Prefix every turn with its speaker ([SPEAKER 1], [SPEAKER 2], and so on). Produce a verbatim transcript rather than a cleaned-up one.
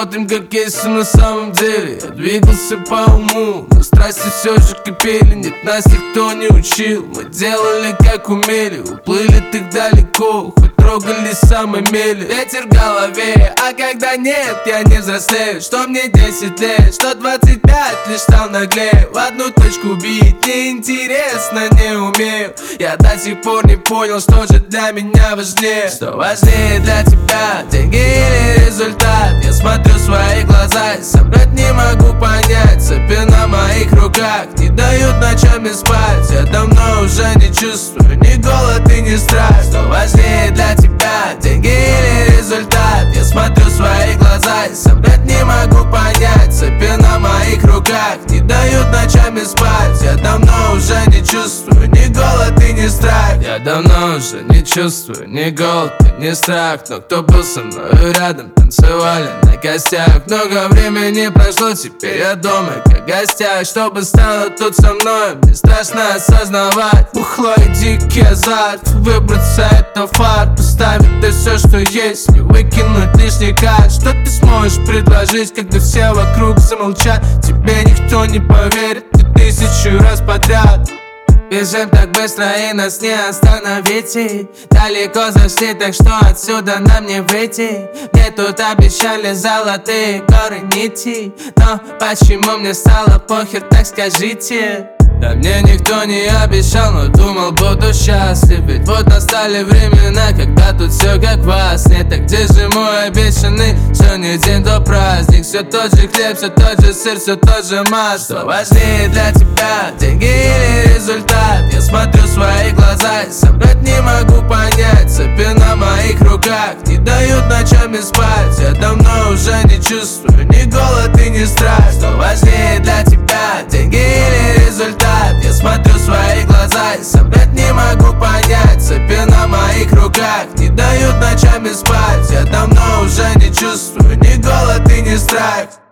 [SPEAKER 1] посмотрим, как есть на самом деле. Я двигался по уму, но страсти все же кипели. Нет, нас никто не учил, мы делали как умели. Уплыли так далеко, хоть трогали самой мели. Ветер в голове, а когда нет, я не взрослею. Что мне десять лет, что двадцать пять, лишь стал наглее. В одну точку бить неинтересно, не умею. Я до сих пор не понял, что же для меня важнее. Что важнее для тебя, деньги или результат? Я смотрю в свои глаза и сам брать не могу понять. Цепи на моих руках не дают ночами спать. Я давно уже не чувствую ни голод и ни страх. Что важнее для тебя, деньги или результат? Я смотрю в свои глаза и сам брать не могу понять. Цепи на моих руках не дают ночами спать. Я давно уже не чувствую ни голод и ни страх. Я давно уже не чувствую ни голод и ни страх. Но кто был со мной рядом, танцевали на костях. Много времени прошло, теперь я дома как гостях. Что бы стало тут со мной, мне страшно осознавать. Бухло и дикий азарт, выбраться это фарт. Поставить то все, что есть, не выкинуть лишний кайф. Что ты сможешь предложить, когда все вокруг замолчат? Тебе никто не поверит, ты тысячу раз подряд. Бежим так быстро и нас не остановите. Далеко зашли, так что отсюда нам не выйти. Мне тут обещали золотые горы нити, но почему мне стало похер, так скажите? Да мне никто не обещал, но думал, буду счастлив. Ведь вот настали времена, когда тут все как во сне. Так где же мой обещанный, что не день, то праздник? Все тот же хлеб, все тот же сыр, все тот же масло. Что важнее для тебя, деньги или результат? Я смотрю в свои глаза и сам брать не могу понять. Цепи на моих руках не дают ночами спать. Я давно уже не чувствую ни голод и ни страх. Что важнее для тебя, деньги или результат? Я смотрю в свои глаза и сам брать не могу понять. Цепи на моих руках не дают ночами спать. Я давно уже не чувствую ни голод и ни страх.